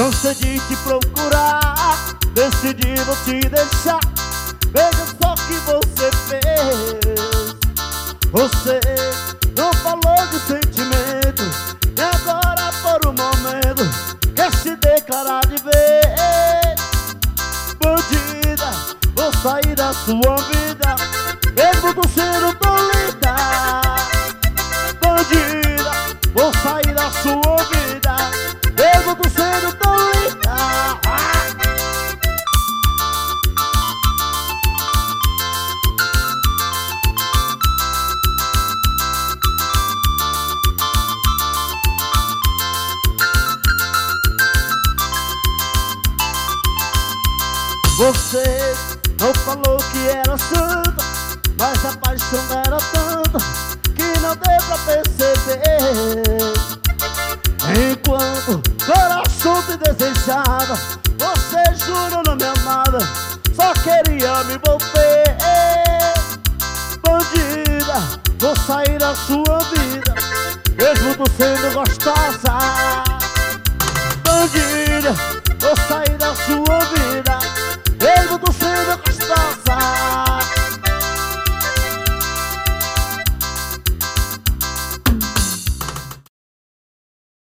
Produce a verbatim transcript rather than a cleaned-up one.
Cansei de te procurar, decidi não te deixar. Veja só o que você fez. Você não falou de sentimento, e agora por um momento quer se declarar de vez. Bandida, vou sair da sua vida, mesmo tu sendo tão linda. Bandida, vou sair da sua vida, mesmo tu sendo tão linda. Você não falou que era santa, mas a paixão era tanta que não deu pra perceber. Enquanto coração te desejava, você jurou não me amava, só queria me envolver. Bandida, vou sair da sua vida, mesmo tu sendo gostosa. Bandida,